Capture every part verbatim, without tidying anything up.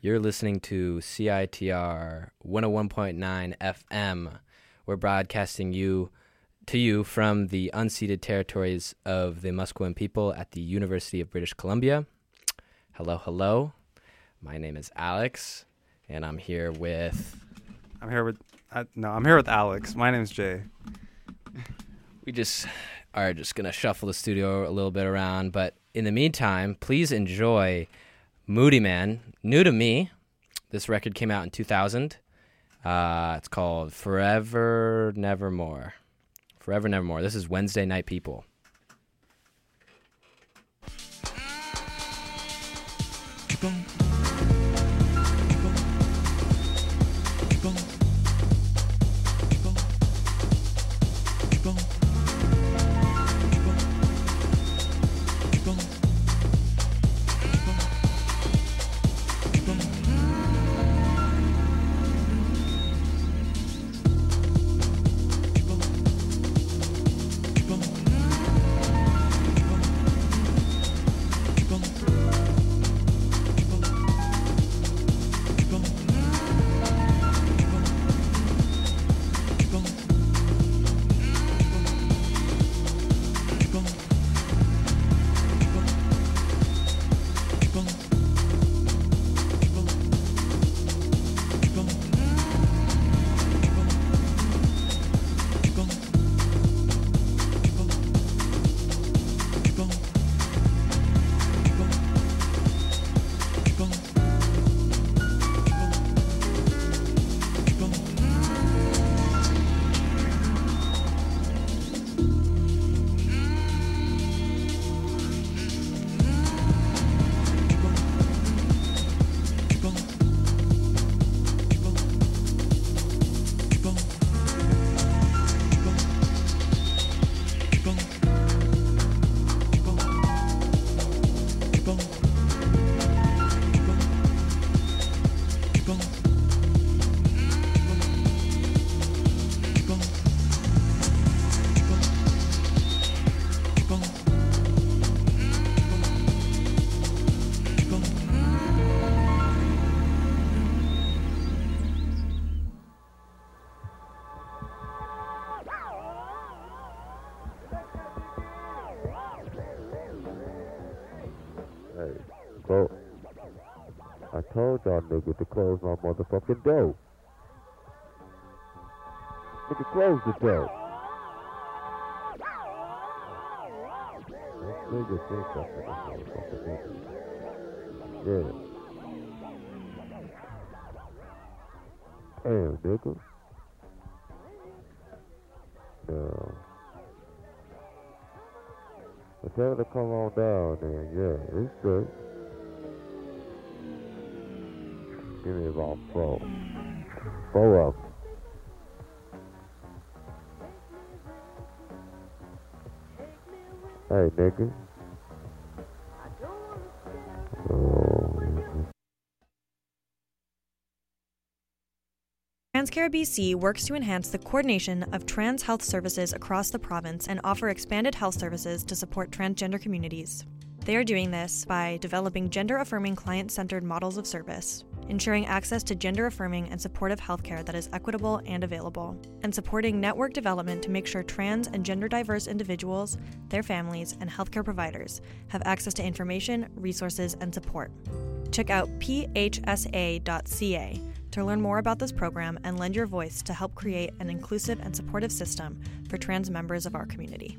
You're listening to C I T R one oh one point nine F M. We're broadcasting you to you from the unceded territories of the Musqueam people at the University of British Columbia. Hello, hello. My name is Alex, and I'm here with... I'm here with... Uh, no, I'm here with Alex. My name's Jay. We just are just going to shuffle the studio a little bit around, but in the meantime, please enjoy Moodymann, new to me. This record came out in two thousand. Uh, it's called Forever Nevermore. Forever Nevermore. This is Wednesday Night People. I told y'all niggas to close my motherfucking door. Nigga, close the door. This nigga think I'm this motherfucking nigga. Yeah. Damn, nigga. No. But tell her to come on down then. Yeah, it's good. Give me about four. Four of them. Hey, nigga. Oh. TransCare B C works to enhance the coordination of trans health services across the province and offer expanded health services to support transgender communities. They are doing this by developing gender-affirming client-centered models of service, ensuring access to gender-affirming and supportive healthcare that is equitable and available, and supporting network development to make sure trans and gender-diverse individuals, their families, and healthcare providers have access to information, resources, and support. Check out p h s a dot c a to learn more about this program and lend your voice to help create an inclusive and supportive system for trans members of our community.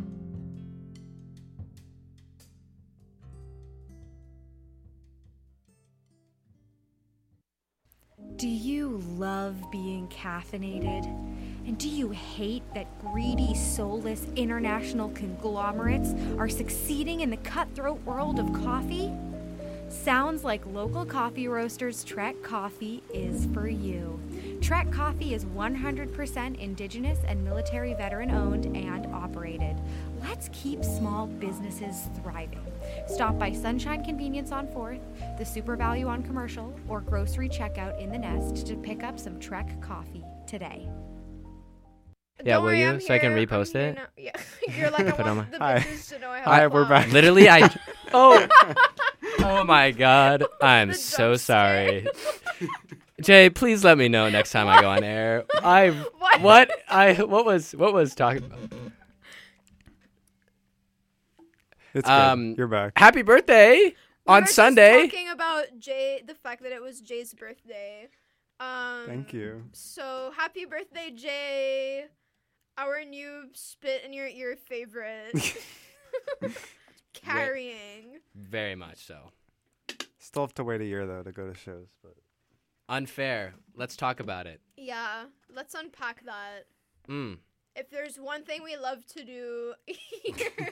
Do you love being caffeinated? And do you hate that greedy, soulless international conglomerates are succeeding in the cutthroat world of coffee? Sounds like local coffee roasters Trek Coffee is for you. Trek Coffee is one hundred percent Indigenous and military veteran owned and operated. Let's keep small businesses thriving. Stop by Sunshine Convenience on fourth, the Super Value on Commercial, or grocery checkout in the Nest to pick up some Trek Coffee today. Yeah, Don't will worry, you? I'm So I can here. repost I'm here it? now. Yeah, you're like, I Put on want my- the Hi. bitches to know I have Hi, a we're phone. back. Literally, I... Oh! Oh my God, I'm The so jump sorry. Jay, please let me know next time I go on air. I What? what I what was what was talking about? It's Um, good. You're back. Happy birthday We on were just Sunday. talking about Jay, the fact that it was Jay's birthday. Um, Thank you. So happy birthday, Jay! Our new spit in your ear favorite. Carrying. Very much so. Still have to wait a year though to go to shows, but Unfair. Let's talk about it. Yeah, let's unpack that. Mm. If there's one thing we love to do here.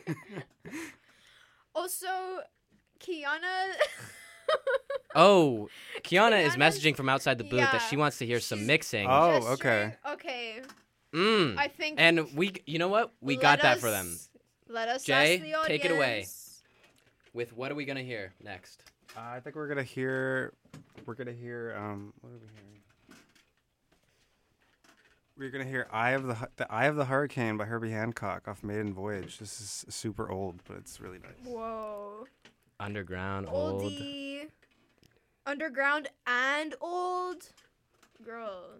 Also, Kiana. Oh, Kiana is Kiana's- messaging from outside the booth that yeah, she wants to hear some she's- mixing. Oh, Just okay. trying- Okay. Mm. I think. And we, you know what? We let got that us- for them. Let us Jay, ask the audience. take it away. With what are we gonna hear next? uh, I think we're gonna hear. We're gonna hear. Um, what are we hearing? We're gonna hear "Eye of the Hu- the Eye of the Hurricane" by Herbie Hancock off Maiden Voyage. This is super old, but it's really nice. Whoa. Underground, old. Oldie. Underground and old. Girl.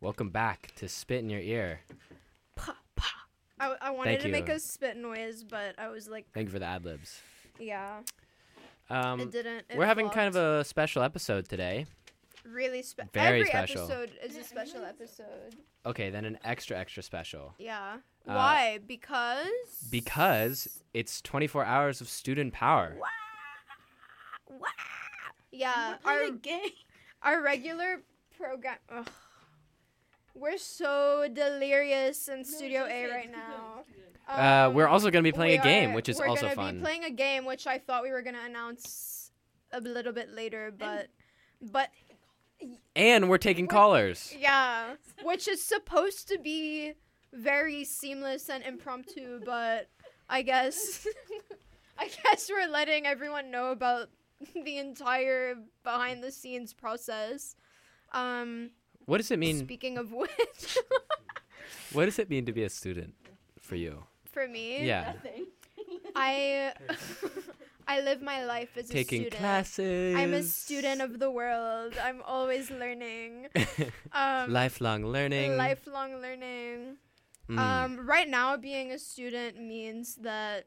Welcome back to Spit in Your Ear. Pa, pa. I, I wanted Thank to you. make a spit noise, but I was like, Thank you for the ad libs. yeah, Um, it didn't. It we're having kind of flopped. a special episode today. really special. very Every special. episode is a special episode. Okay, then an extra, extra special. Yeah. Uh, Why? Because. Because it's twenty-four hours of student power. Wow. Yeah. Our our regular program. Ugh. We're so delirious in Studio A right now. Uh, we're Um, also going to be playing we a game, are- which is we're also gonna fun. be playing a game, which I thought we were gonna announce a little bit later, but but And we're taking callers. yeah, which is supposed to be very seamless and impromptu, but I guess I guess we're letting everyone know about the entire behind the scenes process. Um, What does it mean? speaking of which, What does it mean to be a student for you? for me, Yeah. I I live my life as Taking a student. classes. I'm a student of the world. I'm always learning. Um, Lifelong learning. Lifelong learning. Mm. Um, right now, being a student means that.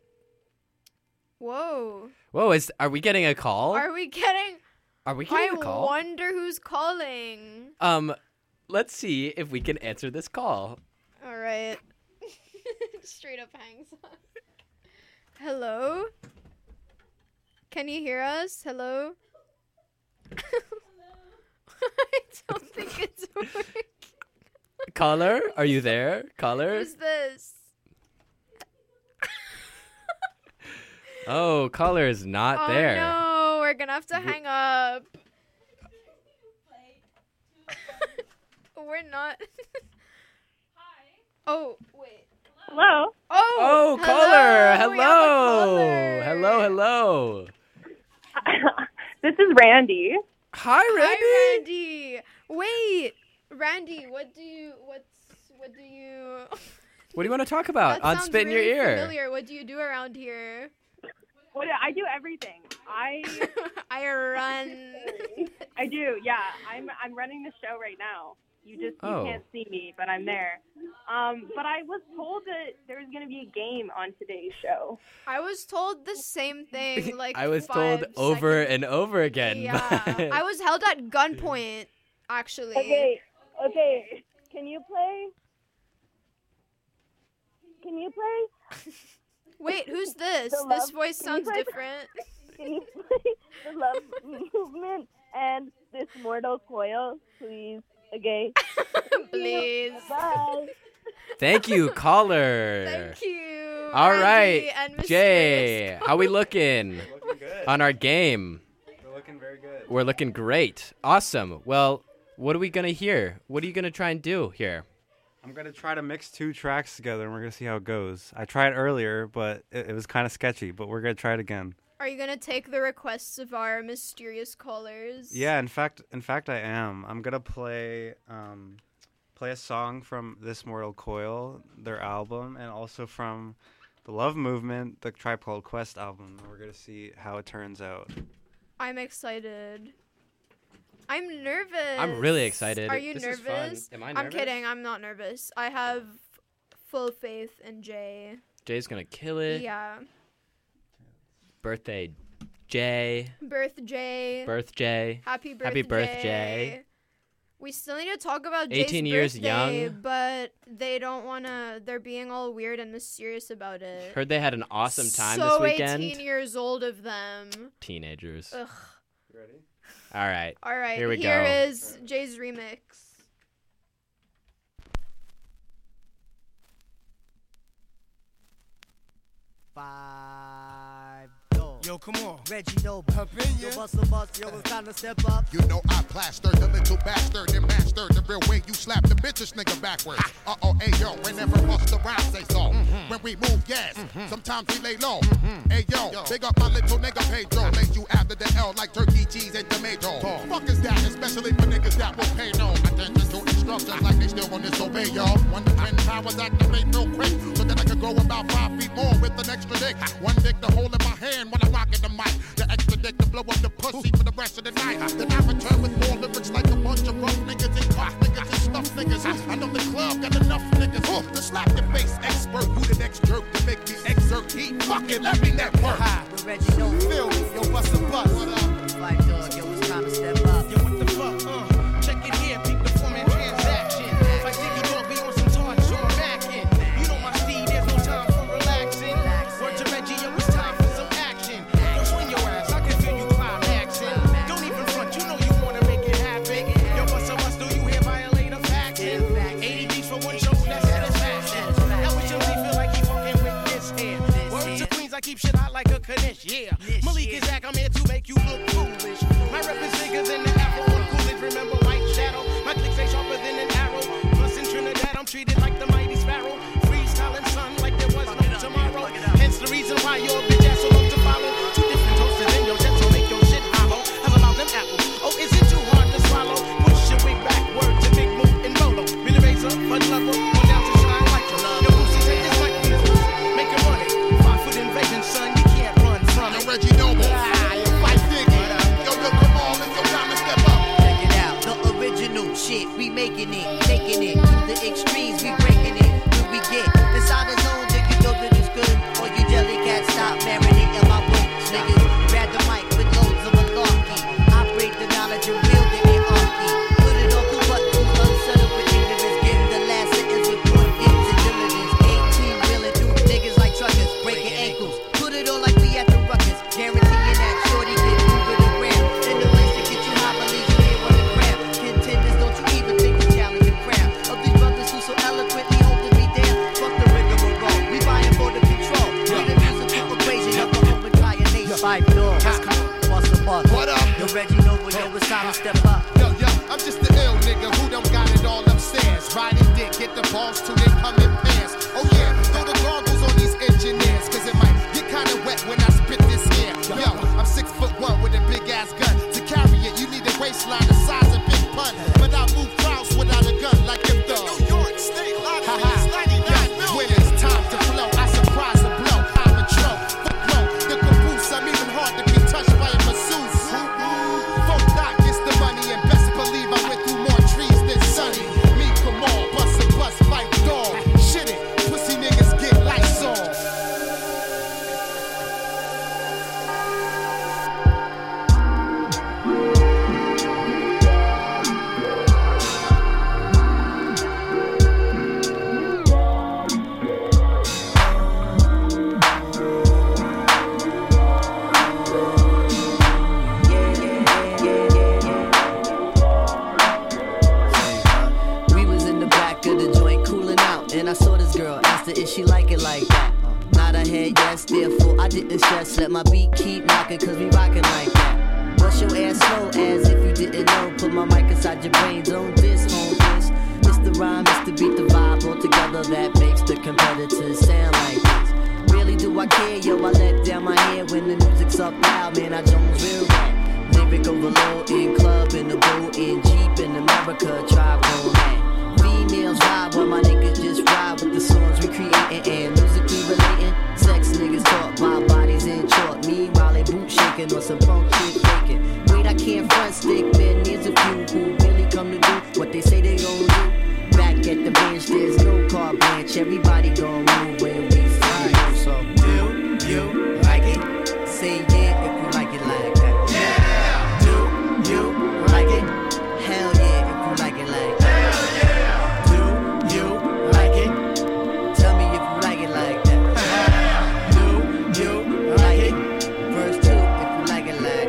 Whoa. Whoa, is are we getting a call? Are we getting? Are we I getting a call? wonder who's calling. Um, let's see if we can answer this call. All right. Straight up hangs up. Hello? Can you hear us? Hello? I don't think it's working. Caller, are you there? Caller? Who's this? Oh, caller is not oh there. no, we're gonna have to hang up. We're not. Hi. Oh wait. Hello. Oh. Oh, hello. caller! We have a Hello! caller. Hello, hello. This is Randy. Hi, Randy. Hi, Randy. Wait, Randy. What do you? What's? What do you? What do you want to talk about That on sounds Spit in Your really Ear? Familiar. What do you do around here? Well, I do everything. I I run. I do. Yeah, I'm I'm running the show right now. You just you Oh. can't see me, but I'm there. Um, but I was told that there was going to be a game on today's show. I was told the same thing. Like I was five told over seconds- and over again. Yeah, but- I was held at gunpoint. Actually. Okay, okay. Can you play? Can you play? Wait, who's this? The This love- voice can you sounds play the- different. Can you play the love movement and this mortal coil, please? Okay. Please. Bye. Thank you, caller. Thank you. All Randy right, and Mysterious Jay, how we looking We're looking good. on our game? We're looking very good. We're looking great. Awesome. Well, what are we going to hear? What are you going to try and do here? I'm gonna try to mix two tracks together, and we're gonna see how it goes. I tried earlier, but it, it was kind of sketchy. But we're gonna try it again. Are you gonna take the requests of our mysterious callers? Yeah, in fact, in fact, I am. I'm gonna play um, play a song from This Mortal Coil, their album, and also from the Love Movement, the Tribe Called Quest album. And we're gonna see how it turns out. I'm excited. I'm nervous. I'm really excited. Are you This is nervous? fun. Am I I'm nervous? kidding. I'm not nervous. I have full faith in Jay. Jay's going to kill it. Yeah. Birthday Jay. Birth Jay. Birth Jay. Happy birthday. Happy birthday. We still need to talk about eighteen Jay's years birthday, young. but they don't want to. They're being all weird and mysterious about it. Heard they had an awesome time so this weekend. eighteen years old of them. Teenagers. Ugh. You ready? All right. All right, Here we here go. is Jay's remix. Five, Yo, come on. Reggie Noble. Up in Yo, ya. bust a bust, yo, it's time to step up. You know I plastered the little bastard and mastered the real way you slap the bitches nigga backwards. Uh oh, hey yo, whenever bust the rhyme say so. Mm-hmm. When we move, yes, mm-hmm. sometimes we lay low. Mm-hmm. Hey yo, yo, big up my little nigga Pedro. Lay you after the L like turkey, cheese, and tomato. Oh. Fuck is that, especially for niggas that will pay no attention to instructions like they still want to disobey, yo. One to ten powers activate real quick so that I can grow about five feet more with an extra dick. One dick to hold in my hand when I'm rocking the mic. The extra dick to blow up the pussy for the rest of the night. Then I return with more lyrics like a bunch of rough niggas and cock niggas and stuff niggas. got enough niggas uh, to slap your face. Expert, who the next jerk to make me exert heat? Fucking let me network. We're ready, don't feel me. Yo, bust a bus. What up? Fight dog, yo, it's time to step up. Yo, what the fuck, uh? Check it here, peep the format transaction. Like Ziggy Dog, we on some targets, on Mackin. You know my speed, there's no time for relaxing. Word to Reggie, yo, it's time for some action. Yo, swing your ass, I can feel you climaxing. Don't even front, you know you wanna make it happen. Yo, what's up, us, do you hear violate a faction? eighty beats for one show, that's satisfaction. Now it's your feel like he fucking with this here. Word to Queens, I keep shit hot like a Kanish, yeah. Malik is Zach, I'm here to make you look foolish. My rep is bigger than the apple on Coolidge. Remember White Shadow? My clicks ain't sharper than an arrow. Plus in Trinidad, I'm treated like the mighty sparrow. Freestyling sun like there was no tomorrow. Hence the reason why your bitch ass so love to follow. Two different toasters in your jet, so make your shit hollow. Have about them apples. Oh, is it too hard to swallow? Push your way backward to Big Move and Bolo. Billy Razor, Bud Lover, on down to Shine like your love. Your pussy take this like this. Make it run it. Five foot invasion, son. You can't run from it. Yo, Reggie Noble. Ah, you fight Diggy. Yo, yo, come on, let's go down and step up. Check it out, the original shit. We making it, taking it to the extremes. We breaking it. When we get inside the zone, then you know that it's good. Or you jelly cats stop marinating my boots, niggas. Grab the mic with loads of malarkey. Operate the knowledge and wield the anarchy. Put it on the buttons, unsettled with ignorance. Give the last sentence with point intelligence. eighteen wheeling through niggas like truckers, breaking ankles. Put it on like we at the ruckus. Guaranteeing that shorty get moving around. In the place to get you high, believe me on the ground. Contenders, don't you even think to challenge the crown of these brothers who so eloquently holding me down. Fuck the rigmarole, we buying for the control. We the musical equation of the whole entire nation. Five doors, what's the fuck? What up? Yo, Reggie Noble, yo, it's time to step up. Yo, yo, I'm just the ill nigga who done got it all upstairs. Riding dick, get the balls till they come in pairs. Oh yeah, throw the goggles on these engineers, cause it might get kinda wet when I spit this here. Yo, I'm six foot one with a big ass gun. To carry it, you need a waistline the size of Big Pun. But I move crowds without a gun like if the New York State Lottery is ninety-nine million. When it's time to flow, I surprise the blow. I'm a tro, fuck no, the caboose. I'm even hard to be touched by a masseuse. Folk doc gets the money and best believe I went through more trees than Sunny. Me, come on, bust a bust, fight dog. Shit it, pussy niggas get lights on. We was in the back of the joint cooling out, and I saw this girl. Asked her if she like it like that. Nod her head yes, therefore I didn't stress. Let my beat keep knocking, cause we rockin' like that. Bust your ass slow as if you didn't know. Put my mic inside your brain, don't diss, home this. It's the rhyme, it's the beat, the vibe all together that makes the competitors sound like this. Really do I care, yo, I let down my hair when the music's up loud, man, I Jones real rap. Lyric overload in club, in the boat, in Jeep, in America, tribe on that. Females ride while my niggas just ride with the songs we creating and musically relating. Sex niggas talk, my body's in chalk. Meanwhile, they boot shaking on some punk shit faking. Wait, I can't front stick, man, there's a few who really come to do what they say they gon' do. Back at the bench, there's no car branch. Everybody gon' move when we fly. So, do you like it? Say yeah if you like it like that. Yeah! Do you like it? Hell yeah if you like it like that. Hell yeah! Do you like it? Tell me if you like it like that. Do you like it? Verse two if you like it like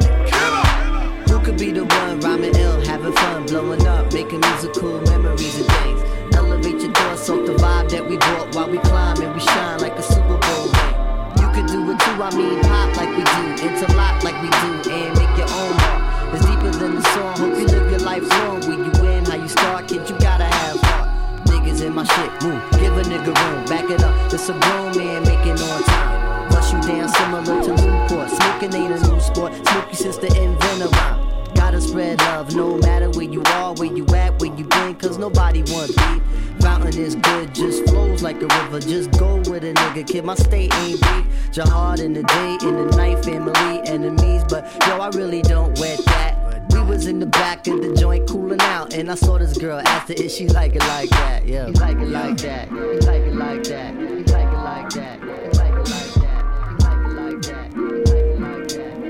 that. Who could be the one rhyming ill, having fun, blowing up, making musical memories and things? Elevate your door, soak the vibe that we brought while we climb and we shine like a Super Bowl ring. You could do it too, I mean pop like we do, interlock like we do, and make your own mark. It's deeper than the song, hope you live your life long. When you win, how you start, kid, you gotta have heart. Niggas in my shit, move, give a nigga room, back it up, it's a grown man making on time. Rush you down similar to Newport, smoking ain't a new sport, smoke you since the inventor rhyme. Gotta spread love, no matter where you are, where you at, where you been, cause nobody want beef. Fountain is good, just flows like a river, just go with a nigga, kid, my state ain't big. Jihad in the day, in the night, family, enemies, but yo, I really don't wet that. We was in the back of the joint cooling out, and I saw this girl ask her if she like it like that. Yeah, you like it like that. You like it like that. You like it like that. You like it like that. You like it like that. You like it like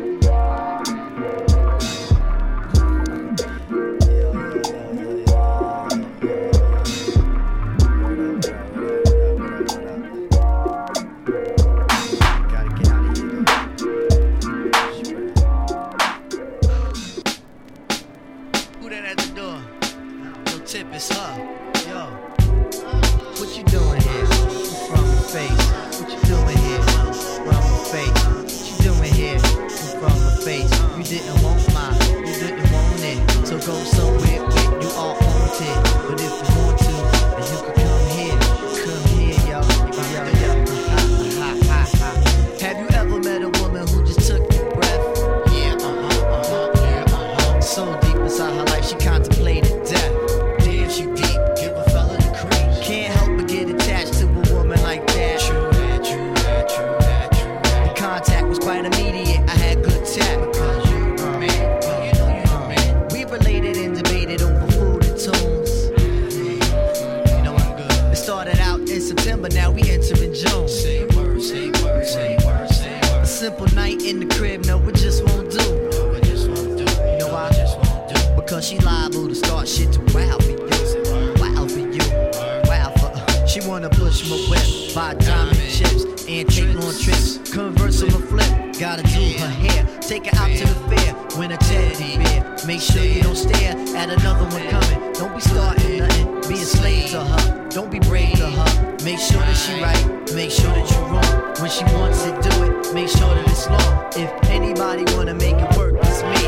Tip is her, yo. What you doing here? From the face. What you doing here? From the face. What you doing here? From the face. You didn't want mine, you didn't want it. So go somewhere where you all want it. But if you want to, then you can come here. Come here, yo. Yo, yo. Ha, ha, ha, ha. Have you ever met a woman who just took your breath? Yeah, uh-huh, uh-huh, yeah, uh-huh. So deep inside her life, she contemplated death. She deep, give a fella the creep. Can't help but get attached to a woman like that. True that, true that, true that, true that. The contact was quite immediate. I had good tap because you were man, well, you know you the man. We related and debated over food and tunes. You know I'm good. It started out in September, now we entering June. Say word, say word, say word, say word. A simple night in the crib, no, it just won't do. No, it just won't do. You know why? Just won't do. Because she liable to start shit to wow me. Wow for you, wow for her. She wanna push my whip, buy diamond chips, and take long trips. Converse on a flip, gotta do her hair. Take her out to the fair, win a teddy bear. Make sure you don't stare at another one coming. Don't be starting nothing, be a slave to her. Don't be brave to her. Make sure that she right, make sure that you wrong. When she wants to do it, make sure that it's long. If anybody wanna make it work, it's me.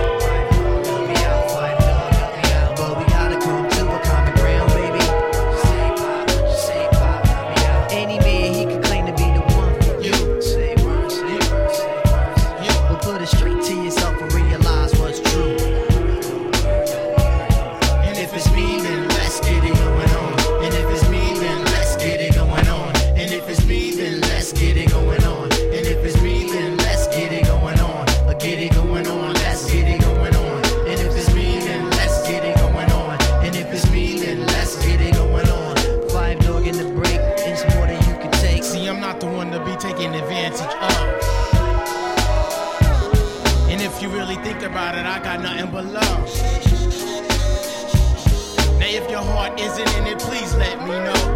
But we gotta come to a common ground, baby. Say pop, say pop. Any man, he can claim to be the one for you. Say word, say word, say word. But put it straight to yourself and realize what's true. And if it's me, then let's get it going on. And if it's me, then let's get it going on. And if it's me, then let's get it going on. And if it's me, then let's get it going on. Get it going on, let's get it going on. And if it's me, then let's get it going on. And if it's me, then let's get it going on. Five dog in the break, it's more than you can take. See, I'm not the one to be taking advantage of. And if you really think about it, I got nothing but love. Now if your heart isn't in it, please let me know.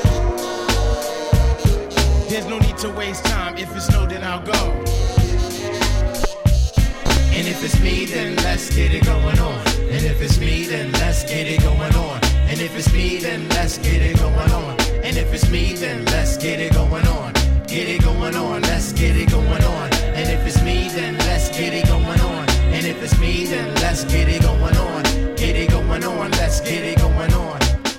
There's no need to waste time. If it's no, then I'll go. And if it's me, then let's get it going on. And if it's me, then let's get it going on. And if it's me, then let's get it going on. And if it's me, then let's get it going on. Get it going on, let's get it going on. And if it's me, then let's get it going on. And if it's me, then let's get it going on. Get it going on, let's get it going on.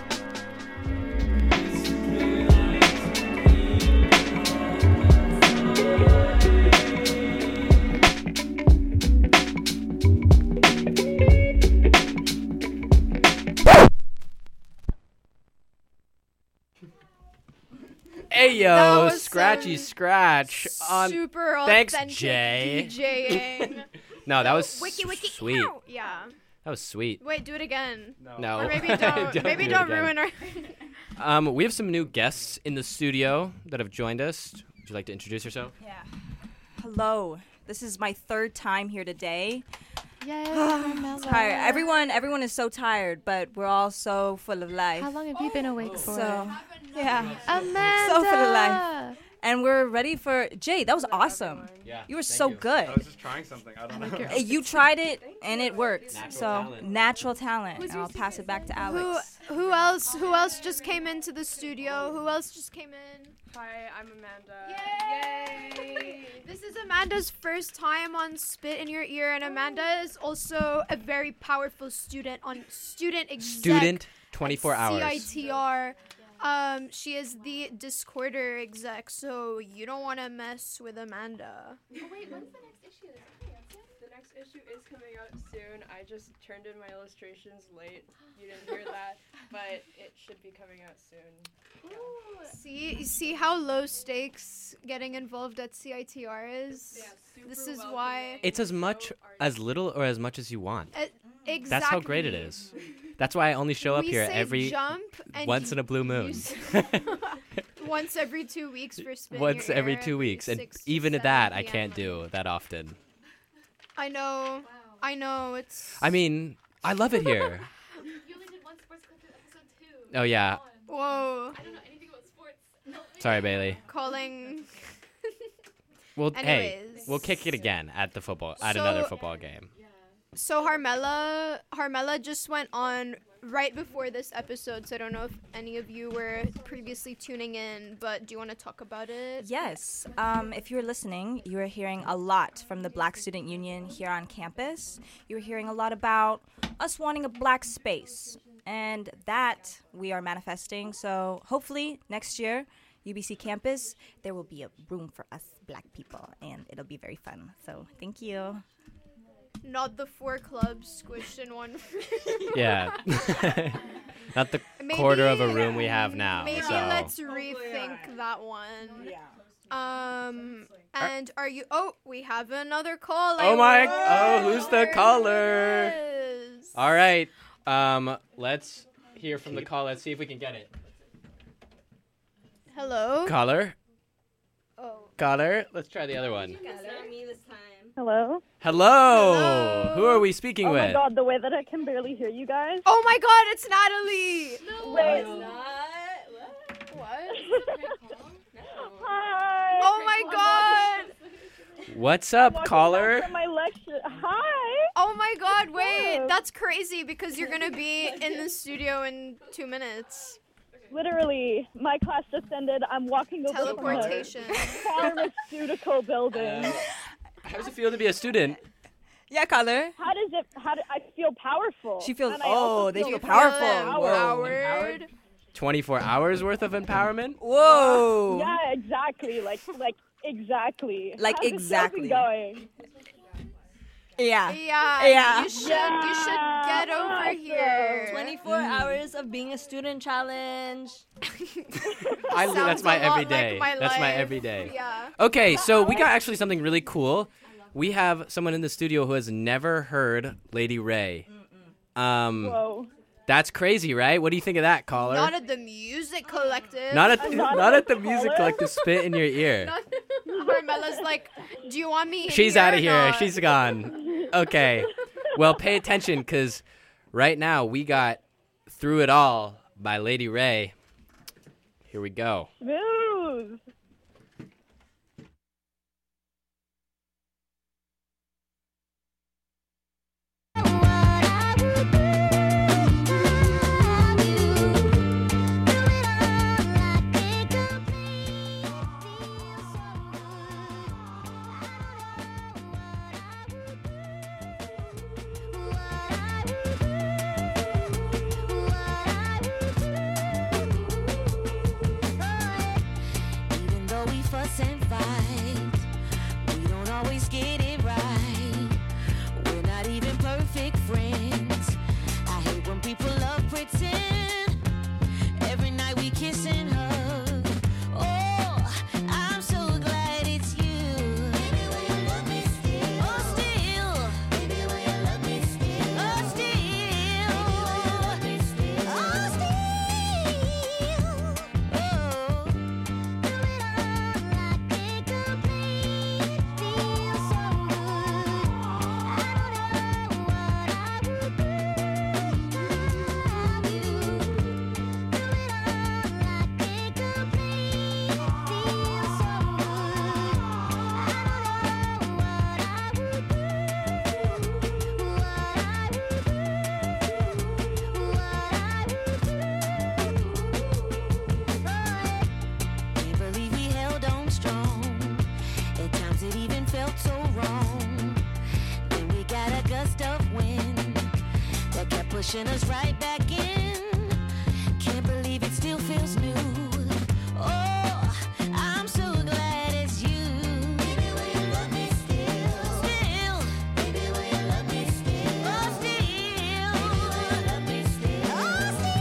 Hey That yo, was Scratchy some Scratch. On Super thanks, authentic Jay. DJing. No, that was Wiki, wiki, sweet. ew. Yeah. That was sweet. Wait, do it again. No. Or maybe don't. Don't maybe do it don't again. ruin our. Um, we have some new guests in the studio that have joined us. Would you like to introduce yourself? Yeah. Hello. This is my third time here today. Yay, Tired. Everyone, everyone is so tired, but we're all so full of life. How long have you been awake for? So, yeah, Amanda. so full of life, and we're ready for Jay. That was awesome. Yeah, you were thank so you. good. I was just trying something. I don't know. Uh, You tried it and it worked. Natural so talent. natural talent. And I'll pass it back to Who Alex. who else? Who else just came into the studio? Who else just came in? Hi, I'm Amanda. Yay! This is Amanda's first time on Spit in Your Ear, and Amanda is also a very powerful student on student exec. Student, twenty-four at hours. C I T R. Um, she is the Discorder exec, so you don't want to mess with Amanda. Oh wait, when's the next issue? Is it coming out soon? The next issue is coming out soon. I just turned in my illustrations late. You didn't hear that, but it should be coming out soon. See, you see how low stakes getting involved at C I T R is. Yeah, super this is welcoming. why. It's as much, as little, or as much as you want. Uh, Exactly. That's how great it is. That's why I only show up We here say every jump and once in a blue you moon. s- once every two weeks for spin Once your every air two weeks, and six to even seven that I p m. can't do that often. I know. I know. It's. I mean, I love it here. You only did one sports clip in episode two. Oh yeah. Whoa. I don't know anything about sports. No. Sorry, Bailey. Calling. Well, hey, Anyways. we'll kick it again at the football at another So- football game. So Harmela, Harmela just went on right before this episode. So I don't know if any of you were previously tuning in, but do you want to talk about it? Yes. Um, if you're listening, you are hearing a lot from the Black Student Union here on campus. You're hearing a lot about us wanting a black space, and that we are manifesting. So hopefully next year, U B C campus, there will be a room for us black people, and it'll be very fun. So thank you. Not the four clubs squished in one. Yeah. Not the Maybe- quarter of a room we have now. Maybe so. let's rethink that one. Um, and are you? Oh, we have another call. Oh I my! wonder Oh, who's the who caller? it is. All right. Um, let's hear from the call. Let's see if we can get it. Hello. Caller. Oh. Caller. Let's try the other one. Hello? Hello. Who are we speaking Oh with? my god, the way that I can barely hear you guys. Oh my god, it's Natalie. No, Wait. it's not. What? Hi. Oh my god. What's up, Welcome caller? back to my lecture. Hi. Oh my god, wait. Yes. That's crazy because you're going to be in the studio in two minutes. Literally, my class just ended. I'm walking over Teleportation. from the pharmaceutical building. How does it feel to be a student? Yeah, caller. How does it? How do I feel powerful? She feels. And I also Oh, they feel feel powerful. Empowered. twenty-four hours worth of empowerment? Whoa. Yeah, exactly. Like, like exactly. Like How's the exactly. session going? Yeah. Yeah. Yeah. You should you should get over here. twenty-four hours of being a student challenge. I, Sounds that's my a lot everyday. like my that's my life. everyday. Yeah. Okay, so we got actually something really cool. We have someone in the studio who has never heard Lady Ray. Um, Whoa. That's crazy, right? What do you think of that, caller? Not at the music collective. Not at I'm the, not not a at the music caller. collective. Spit in your ear. Not- Carmela's like, do you want me in She's here out of or here. not?" She's gone. Okay. Well, pay attention because right now we got Through It All by Lady Ray. Here we go. Smooth. Even though we fuss and fight, we don't always get it right. We're not even perfect friends. I hate when people love pretend. Every night we kiss and hug. Oh, I'm so glad it's you. Baby, will you love me still? Oh, still. Baby, will you love me still? Oh, still. Baby, will you love me still? Oh, still. Oh. Can't believe we held on strong. At times it even felt so wrong. Then we got a gust of wind that kept pushing us right back in. Can't believe it still feels new. Oh, I'm so glad it's you. Baby, will you love me still? Still. Baby, will you love me still? Oh, still. Baby, will you love me still? Oh, still.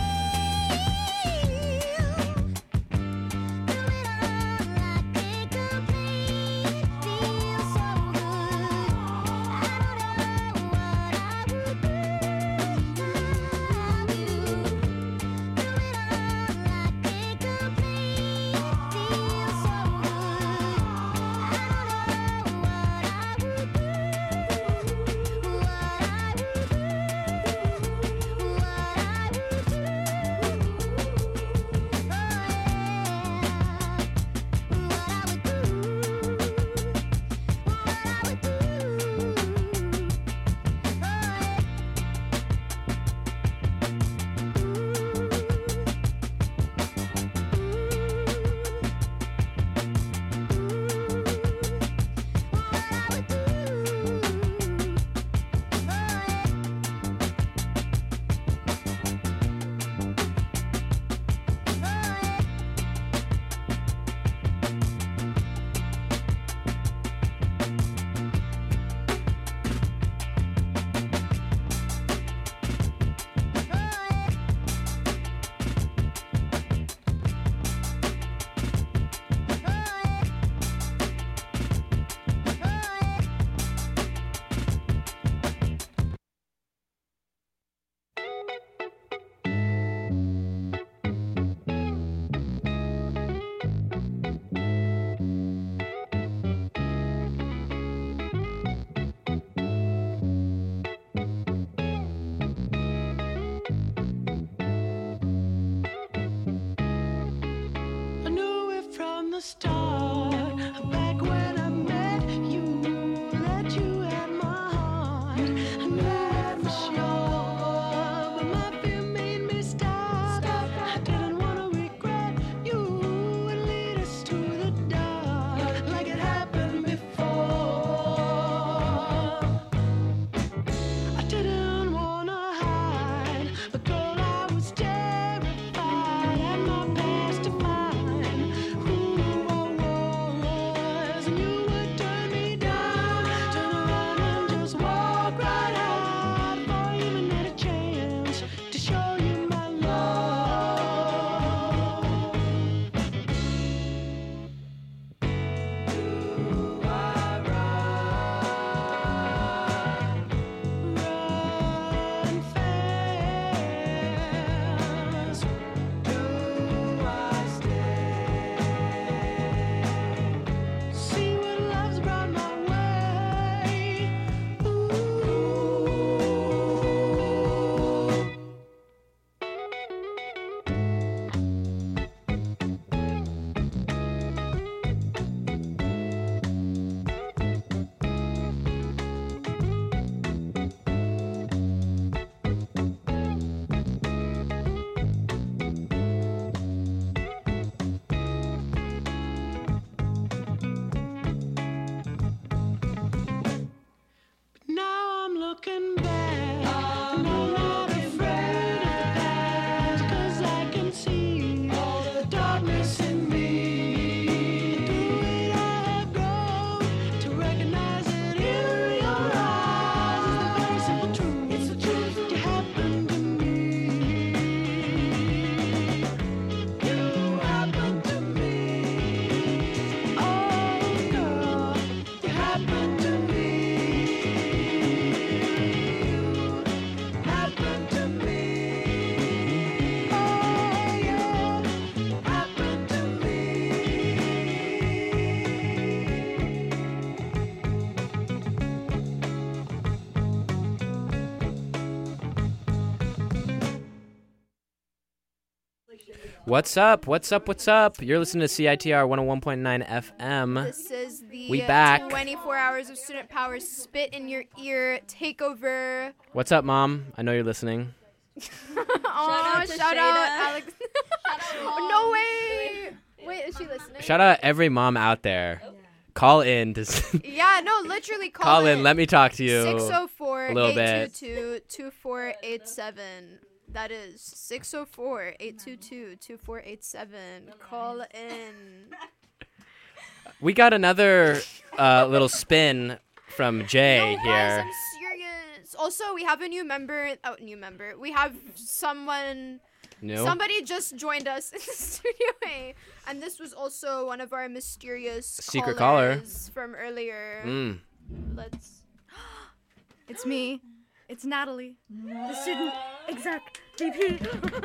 What's up? What's up? What's up? You're listening to C I T R one oh one point nine F M. This is the We back. twenty-four hours of student power spit in your ear takeover. What's up, Mom? I know you're listening. Oh, out to shout Shayna. out Alex. No way. Wait, is she listening? Shout out every mom out there. Call in to s- Yeah, no, literally call, call in. Let me talk to you six oh four, a little eight bit. two two, two four eight seven. That is six oh four, eight two two, two four eight seven. Call in. We got another uh, little spin from Jay No, here. guys, I'm serious. Also, we have a new member. Oh, new member. We have someone. No. Somebody just joined us in the studio, A, and this was also one of our mysterious Secret caller. callers from earlier. Mm. Let's. It's me. It's Natalie, the student exec V P.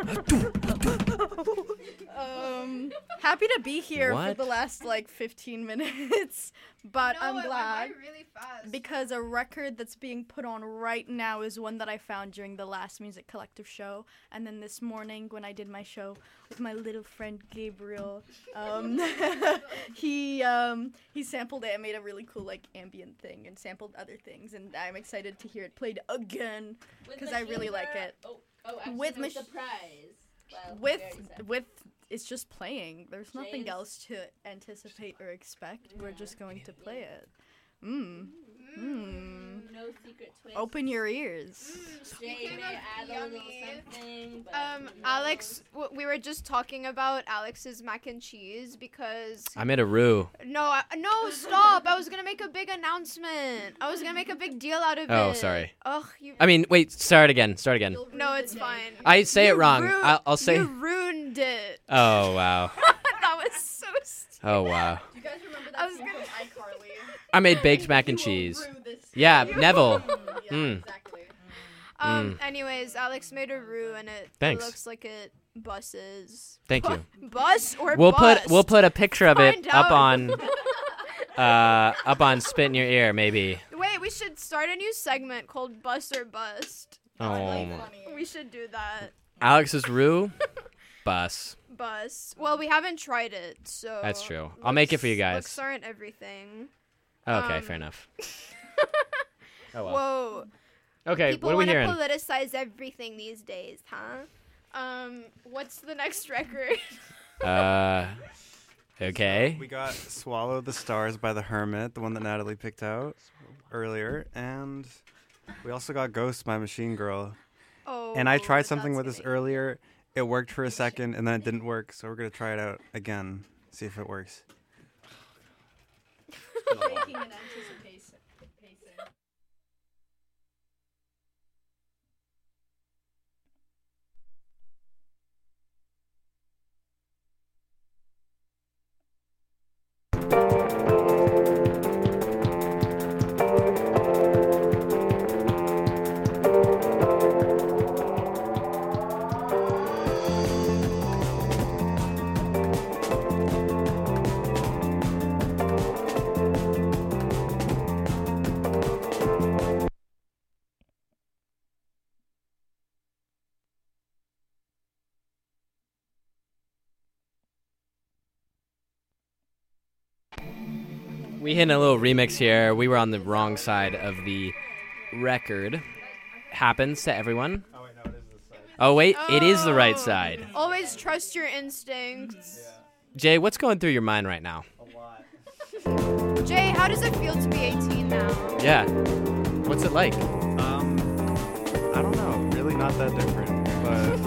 um, happy to be here What? for the last like fifteen minutes, but No, I'm it went glad by really fast. because a record that's being put on right now is one that I found during the last Music Collective show, and then this morning when I did my show with my little friend Gabriel, um, he um, he sampled it and made a really cool like ambient thing and sampled other things, and I'm excited to hear it played again because I really like it. Oh, oh actually, With no mach- surprise. Well, we with already said. with it's just playing. There's nothing James. else to anticipate or expect. We're just going to play it. Mmm. Mmm. No secret twist. Open your ears. Jay may add a little something. But Um, Alex, w- we were just talking about Alex's mac and cheese because. I made a roux. No, I, no, stop! I was gonna make a big announcement. I was gonna make a big deal out of it. Oh, sorry. Ugh, you. I mean, wait. Start again. Start again. No, it's fine. I say You it wrong. ru- I'll, I'll say. You ruined it. Oh wow. That was so stupid. Oh wow. You guys remember I was gonna. iCarly? I made baked mac and cheese. Yeah, Neville. Yeah, Mm. exactly. Um. Mm. Anyways, Alex made a roux and it, it Thanks. looks like it buses. Thank you. Bus or We'll bust? put we'll put a picture of it Find up out. on uh up on Spit in Your Ear maybe. Wait, we should start a new segment called Bust or Bust. Oh. We should do that. Alex's roux, bus. Bus. Well, we haven't tried it, so. That's true. I'll make it for you looks- guys. Looks aren't everything. Okay, Um, fair enough. Oh well. Whoa. Okay, People what are we wanna hearing? politicize everything these days, huh? Um, what's the next record? Uh, okay. We got Swallow the Stars by The Hermit, the one that Natalie picked out earlier. And we also got Ghost by Machine Girl. Oh, and I tried something with this earlier. It worked for a second, and then it didn't work. So we're going to try it out again, see if it works. Making an anticipation. We hit a little remix here. We were on the wrong side of the record. Happens to everyone. Oh wait, it is the right side. Always trust your instincts. Jay, what's going through your mind right now? Jay, how does it feel to be eighteen now? Yeah. What's it like? Um, I don't know. Really not that different. But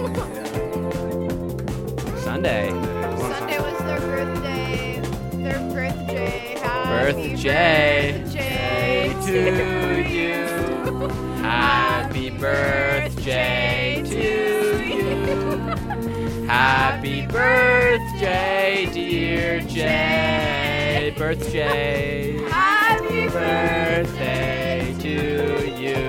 Sunday. Sunday was their birthday. Their birthday. Happy Birthday birthday to you. Happy birthday to you. Happy birthday, dear Jay. Birthday. Happy birthday to you.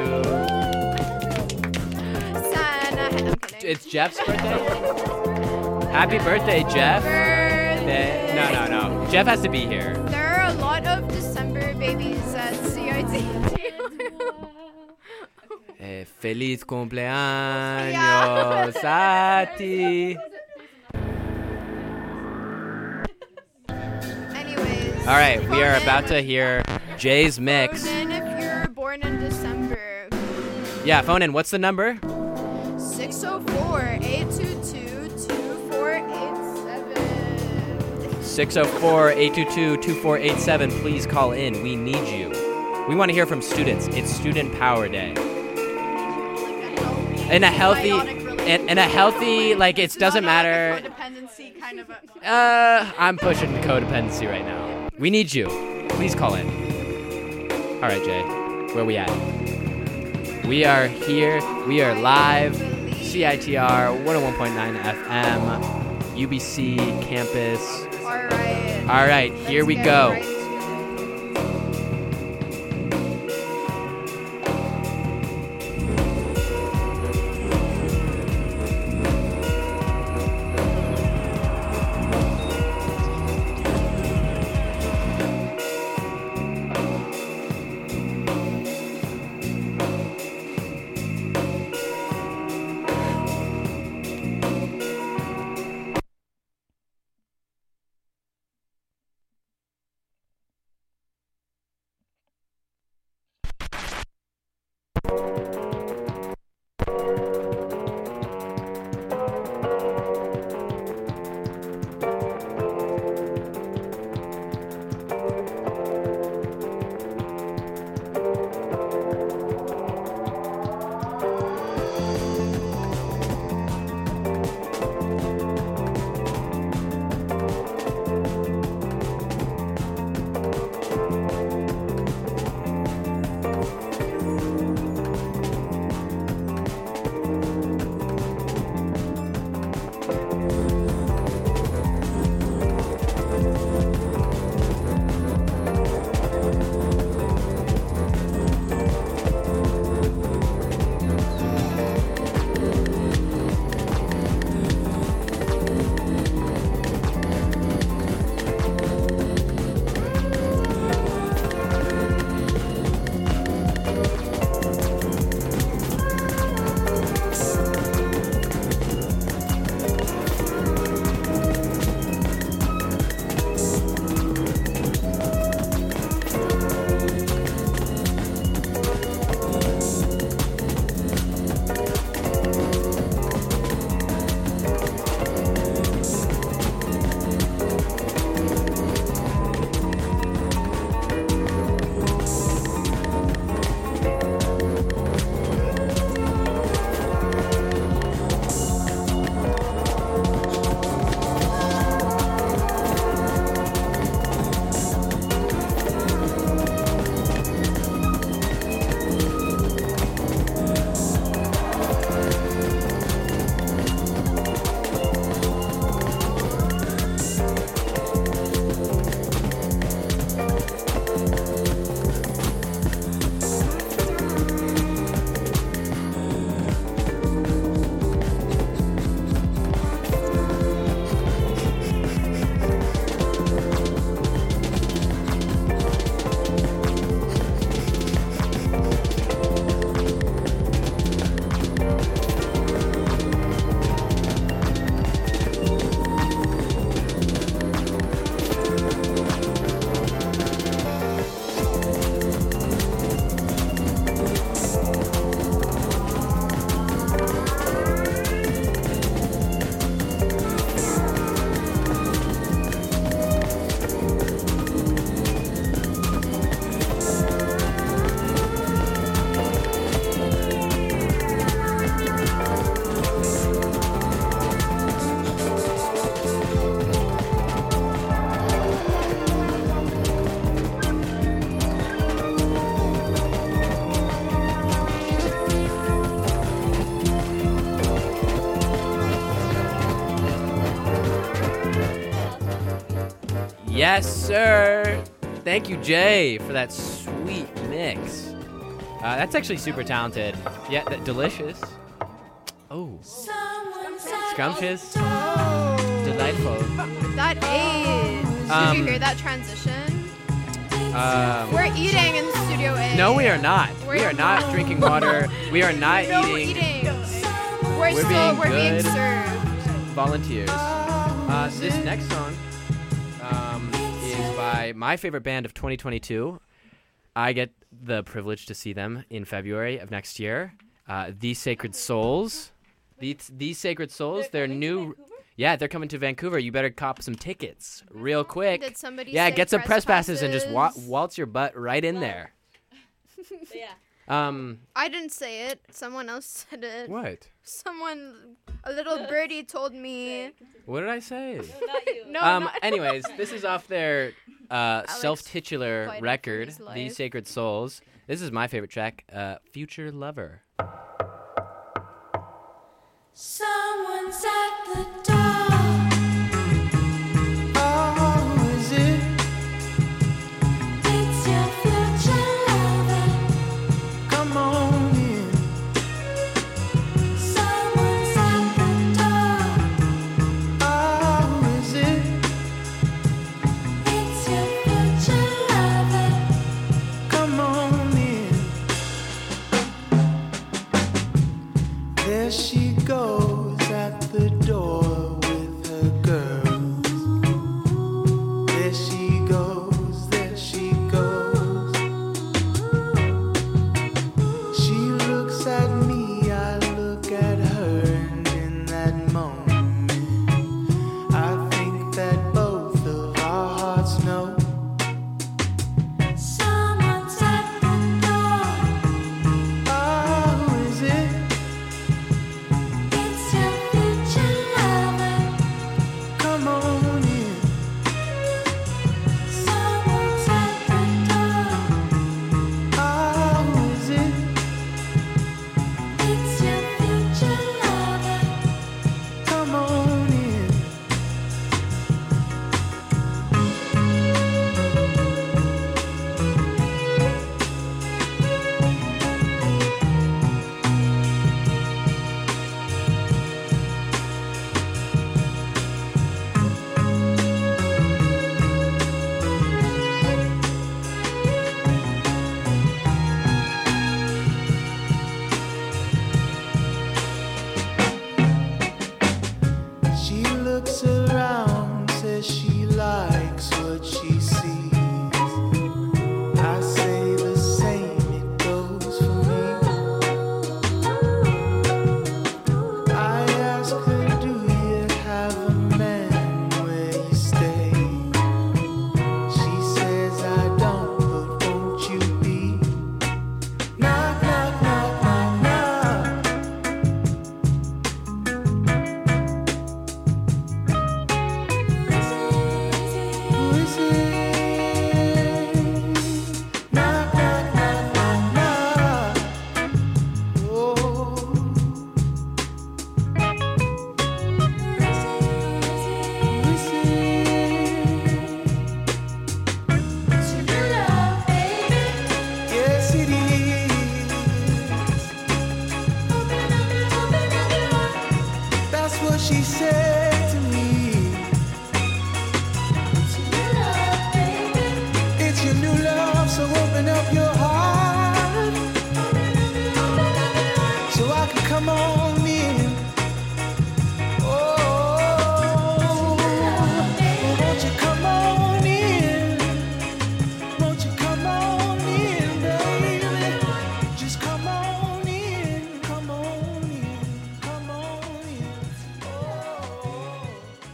Santa. I'm kidding. It's Jeff's birthday? Happy birthday, Jeff. Birthday. No, no, no. Jeff has to be here. There are a lot of December babies at C I T. Eh, feliz cumpleaños a ti. All right, we are about to hear Jay's mix. Phone in if you're born in December. Yeah, phone in. What's the number? six oh four, eight two two, two four eight seven. six oh four, eight two two, two four eight seven. Please call in. We need you. We want to hear from students. It's Student Power Day. In a healthy, in, in a healthy, like it doesn't matter. Codependency kind of a. Uh, I'm pushing codependency right now. We need you. Please call in. All right, Jay. Where we at? We are here. We are live. C I T R one oh one point nine F M. U B C campus. All right. All right. Here we go. Right. Yes, sir. Thank you, Jay, for that sweet mix. Uh, that's actually super talented. Yeah, th- delicious. Oh. Scrumptious. Delightful. That is. Um, Did you hear that transition? Um, We're eating in Studio A. No, we are not. We're we are not drinking water. We are not no eating. eating. We're, We're still being we're being good served. Volunteers. Uh, this next song um, is by my favorite band of twenty twenty-two. I get the privilege to see them in February of next year. Uh, The Sacred Souls. The, the Sacred Souls, they're, they're new. Yeah, they're coming to Vancouver. You better cop some tickets real quick. Did somebody yeah, say get some press press passes, and just wa- passes? waltz your butt right in there. yeah. Um, I didn't say it. Someone else said it. What? Someone, a little birdie told me. What did I say? No, not you. No, um, not- anyways, this is off their uh, Alex self-titular fighting for record, his The life. Sacred Souls. This is my favorite track, uh, Future Lover. Someone's at the door. Oh, is it? It's your future lover. Come on in. Someone's at the door. Oh, is it? It's your future lover. Come on in. There she goes at the door with her girls. There she goes, there she goes. She looks at me, I look at her, and in that moment, I think that both of our hearts know. Someone's at the door. Oh, is it? It's your future lover. Come on in. Someone's at the door. Oh, is it? It's your future lover. Come on in. She looks around, says she likes what she sees. I say the same, it goes for me. I ask her, do you have a man where you stay? She says I don't, but won't you be? Knock, knock, knock, knock, knock. Who is it? Knock, knock, knock, knock, knock. Oh. Who is it? It's your new love, baby. Yes, it is. Open up your, open up your heart. That's what she said to me. It's your new love, baby. It's your new love, so open up your heart, so I can come on in. Oh, won't you come on in? Won't you come on in, baby? Just come on in, come on in, come on in. Oh.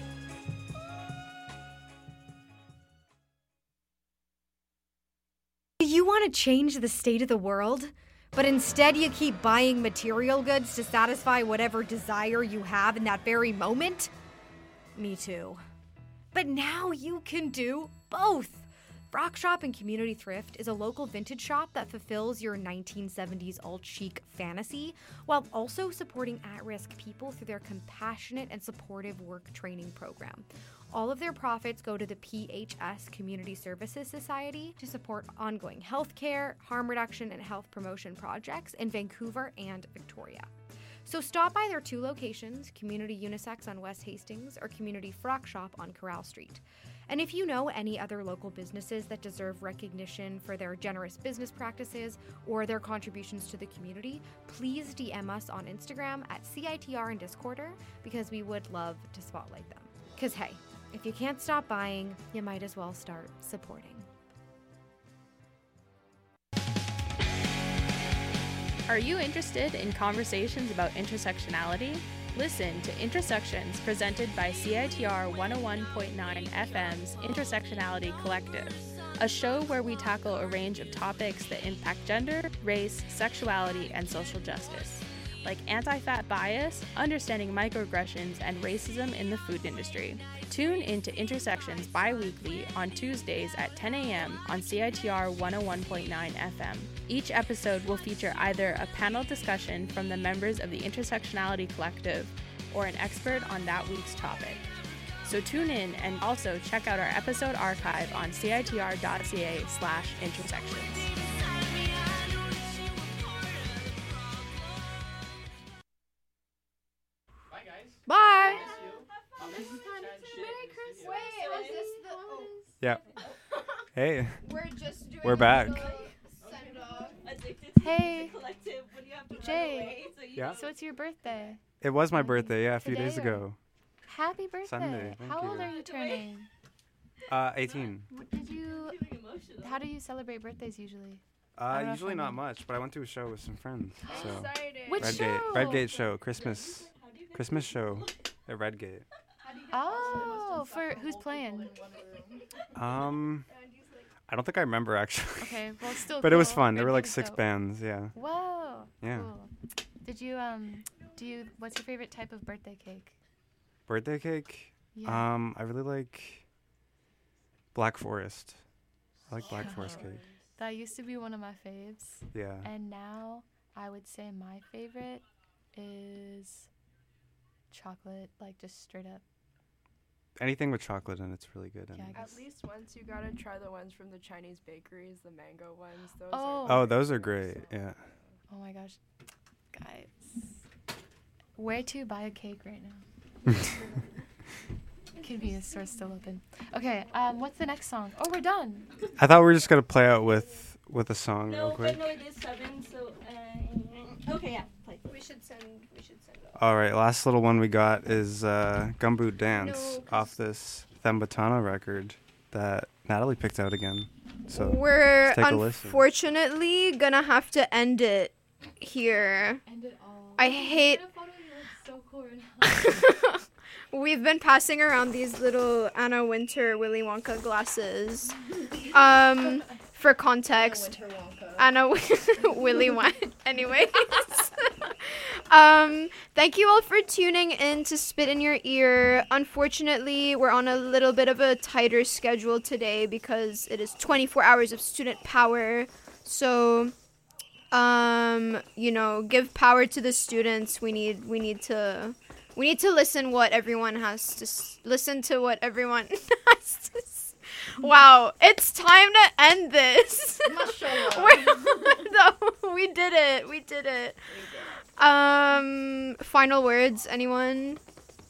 You want to change the state of the world, but instead you keep buying material goods to satisfy whatever desire you have in that very moment? Me too. But now you can do both. Frock Shop and Community Thrift is a local vintage shop that fulfills your nineteen seventies alt-chic fantasy while also supporting at-risk people through their compassionate and supportive work training program. All of their profits go to the P H S Community Services Society to support ongoing healthcare, harm reduction, and health promotion projects in Vancouver and Victoria. So stop by their two locations, Community Unisex on West Hastings or Community Frock Shop on Corral Street. And if you know any other local businesses that deserve recognition for their generous business practices or their contributions to the community, please D M us on Instagram at C I T R and Discorder because we would love to spotlight them. Because hey, If you can't stop buying, you might as well start supporting. Are you interested in conversations about intersectionality? Listen to Intersections presented by C I T R one oh one point nine F M's Intersectionality Collective, a show where we tackle a range of topics that impact gender, race, sexuality, and social justice, like anti-fat bias, understanding microaggressions, and racism in the food industry. Tune into Intersections bi-weekly on Tuesdays at ten a.m. on C I T R one oh one point nine F M. Each episode will feature either a panel discussion from the members of the Intersectionality Collective or an expert on that week's topic. So tune in and also check out our episode archive on citr.ca slash intersections. Bye. Yeah. Hey. We're just doing We're back. Hey, Jay. Yeah? So it's your birthday. It was my birthday, yeah, a few Today days or- ago. Happy birthday. Sunday, thank How you. old are you turning? Uh, eighteen. What Did you? How do you celebrate birthdays usually? I Uh, don't know if usually I not know. much, but I went to a show with some friends. So. Which Redgate. show? Redgate show, Christmas. Christmas show at Redgate. Oh, for who's playing? Um, I don't think I remember actually. Okay, well, it's still But it was cool. fun. There were like Redgate's six dope. bands, yeah. Whoa. Yeah. Cool. Did you um? Do you? What's your favorite type of birthday cake? Birthday cake? Yeah. Um, I really like Black Forest. I like Black Yeah. Forest cake. That used to be one of my faves. Yeah. And now I would say my favorite is chocolate, like just straight up. Anything with chocolate in it's really good. And At least once you gotta try the ones from the Chinese bakeries, the mango ones. Those Oh. are oh, those are great. Yeah. Oh my gosh, guys, where to buy a cake right now? Convenience store still open. Okay, um, what's the next song? Oh, we're done. I thought we were just gonna play out with with a song real No, quick. but no, it is seven, so, uh, okay, yeah, play. We should send. We should send. All right, last little one we got is uh, Gumboot Dance No, 'cause- off this Thembatana record that Natalie picked out again. So We're let's take a listen. unfortunately gonna have to end it here. End it all. I hate. So cool. We've been passing around these little Anna Wintour Willy Wonka glasses. Um, for context, Anna Willy Wonka. Anyways, um, thank you all for tuning in to Spit in Your Ear. Unfortunately, we're on a little bit of a tighter schedule today because it is twenty-four hours of student power. So, um, you know, give power to the students. We need. We need to. We need to listen what everyone has to s- listen to what everyone has to s- Wow, it's time to end this. We're- no, we did it. We did it. Um, final words, anyone?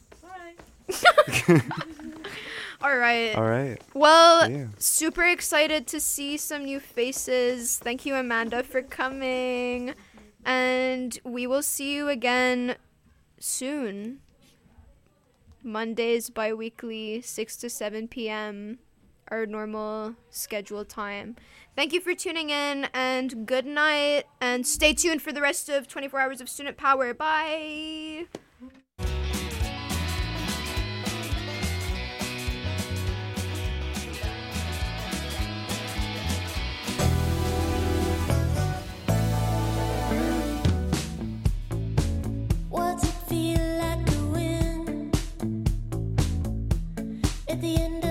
All right. All right. Well, Yeah. super excited to see some new faces. Thank you, Amanda, for coming. And we will see you again soon. Mondays bi-weekly, six to seven p.m. our normal scheduled time. Thank you for tuning in, and good night, and stay tuned for the rest of twenty-four hours of student power. Bye. What's it feel like to win? At the end